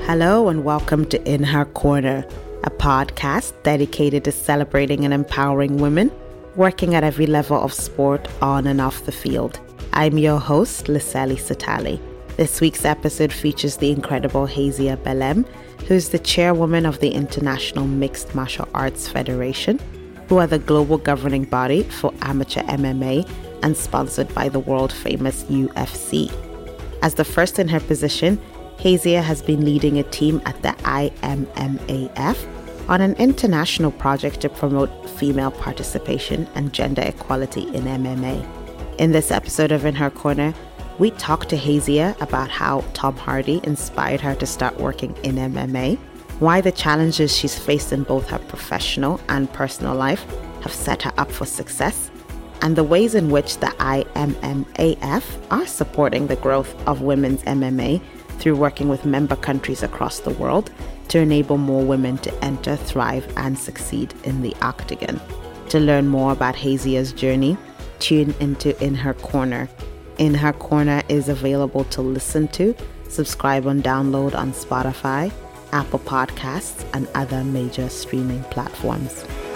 Hello and welcome to In Her Corner, a podcast dedicated to celebrating and empowering women working at every level of sport on and off the field. I'm your host, Liseli Satali. This week's episode features the incredible Hazia Belem, who's the chairwoman of the International Mixed Martial Arts Federation, who are the global governing body for amateur MMA and sponsored by the world-famous UFC. As the first in her position, Hazia has been leading a team at the IMMAF on an international project to promote female participation and gender equality in MMA. In this episode of In Her Corner, we talk to Hazia about how Tom Hardy inspired her to start working in MMA, why the challenges she's faced in both her professional and personal life have set her up for success, and the ways in which the IMMAF are supporting the growth of women's MMA through working with member countries across the world to enable more women to enter, thrive, and succeed in the octagon. To learn more about Hazia's journey, tune into In Her Corner. In Her Corner is available to listen to, subscribe and download on Spotify, Apple Podcasts, and other major streaming platforms.